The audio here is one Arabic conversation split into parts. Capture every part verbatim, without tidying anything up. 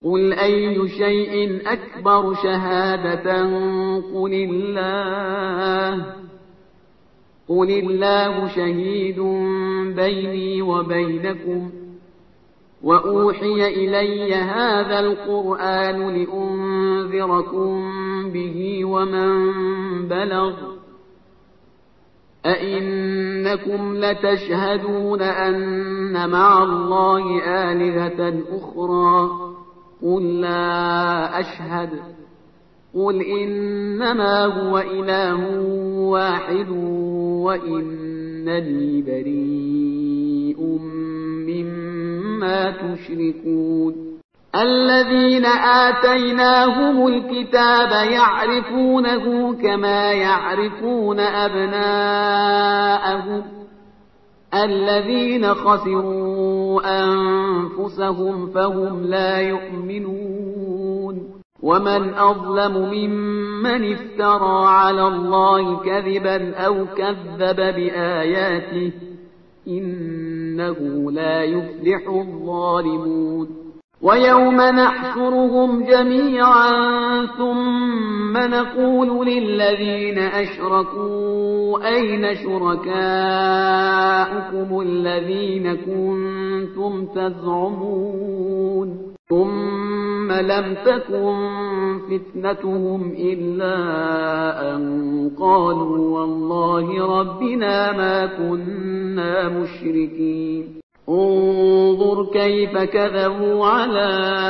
قل أي شيء أكبر شهادة قل الله قل الله شهيد بيني وبينكم وأوحي إلي هذا القرآن لأنذركم به ومن بلغ أئنكم لتشهدون أن مع الله آلهة أخرى قل لا أشهد قل إنما هو إله واحد وإنني بريء مما تشركون الذين آتيناهم الكتاب يعرفونه كما يعرفون أبناءهم الذين خسروا أنفسهم فهم لا يؤمنون ومن أظلم ممن افترى على الله كذبا أو كذب بآياته إنه لا يفلح الظالمون ويوم نحشرهم جميعا ثم نقول للذين أشركوا أين شركاؤكم الذين كنتم تزعمون ثم لم تكن فتنتهم إلا أن قالوا والله ربنا ما كنا مشركين انظر كيف كذبوا على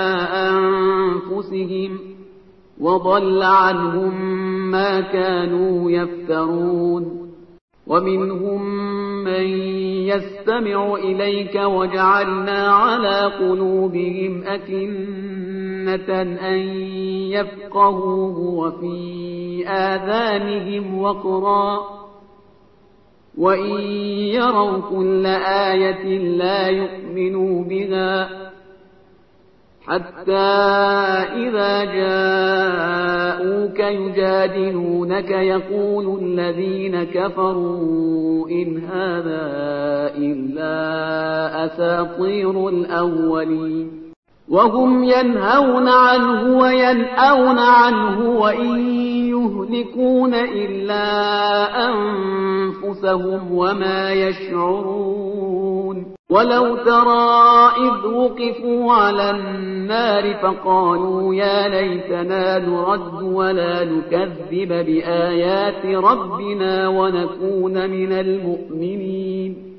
أنفسهم وضل عنهم ما كانوا يفترون ومنهم من يستمع إليك وجعلنا على قلوبهم أكنة أن يفقهوه وفي آذانهم وقرا وإن يروا كل آية لا يؤمنوا بها حتى إذا جاءوك يجادلونك يقول الذين كفروا إن هذا إلا أساطير الأولين وهم ينهون عنه وينأون عنه وإن يهلكون إلا أنفسهم وما يشعرون ولو ترى إذ وقفوا على النار فقالوا يا ليتنا نرد ولا نكذب بآيات ربنا ونكون من المؤمنين